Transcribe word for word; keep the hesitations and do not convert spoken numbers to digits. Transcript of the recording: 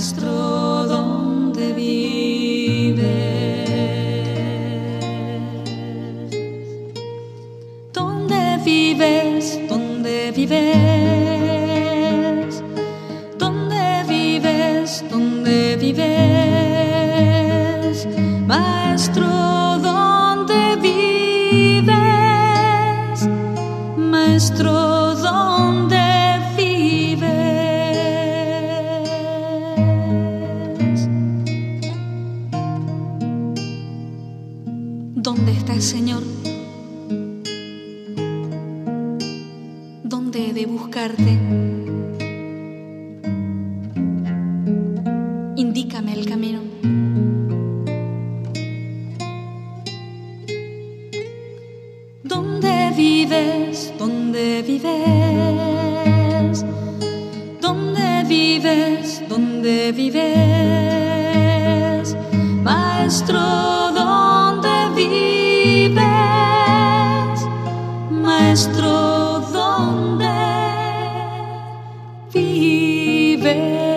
Maestro, ¿dónde vives? ¿Dónde vives? ¿Dónde vives? ¿Dónde vives? ¿Dónde vives? Maestro, ¿dónde vives? Maestro, ¿dónde vives? ¿Dónde estás, Señor? ¿Dónde he de buscarte? Indícame el camino. ¿Dónde vives? ¿Dónde vives? ¿Dónde vives? ¿Dónde vives? Maestro, ¿dónde vives? Maestro, ¿dónde vives?